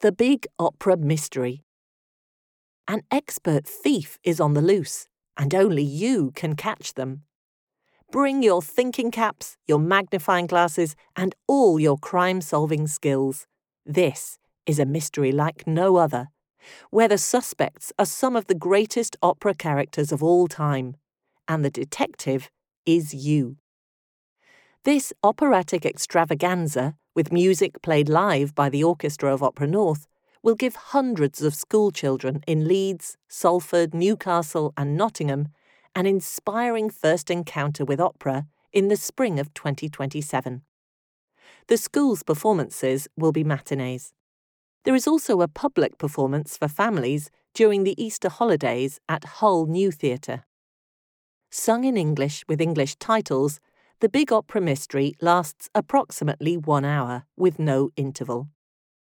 The Big Opera Mystery. An expert thief is on the loose, and only you can catch them. Bring your thinking caps, your magnifying glasses, and all your crime-solving skills. This is a mystery like no other, where the suspects are some of the greatest opera characters of all time, and the detective is you. This operatic extravaganza, with music played live by the Orchestra of Opera North, will give hundreds of school children in Leeds, Salford, Newcastle and Nottingham an inspiring first encounter with opera in the spring of 2027. The school's performances will be matinees. There is also a public performance for families during the Easter holidays at Hull New Theatre. Sung in English with English titles, the Big Opera Mystery lasts approximately 1 hour with no interval.